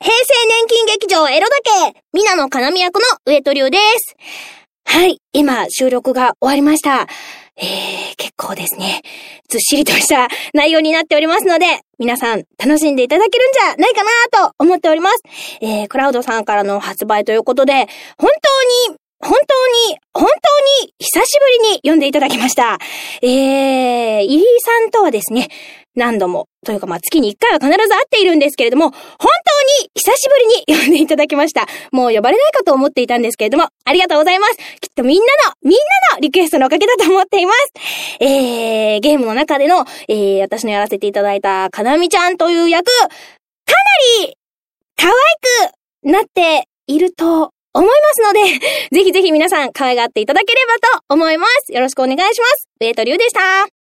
平成年金劇場エロだけ、皆野かなみ役の上戸龍です。はい、今収録が終わりました。結構ですね、ずっしりとした内容になっておりますので、皆さん楽しんでいただけるんじゃないかなと思っております。クラウドさんからの発売ということで、本当に久しぶりに読んでいただきました。入井さんとはですね、何度も、というか月に1回は必ず会っているんですけれども、本当に久しぶりに読んでいただきました。もう呼ばれないかと思っていたんですけれども、ありがとうございます。きっとみんなのリクエストのおかげだと思っています。ゲームの中での、私のやらせていただいたかなみちゃんという役、かなり可愛くなっていると思いますので、ぜひぜひ皆さん可愛がっていただければと思います。よろしくお願いします。上戸龍でした。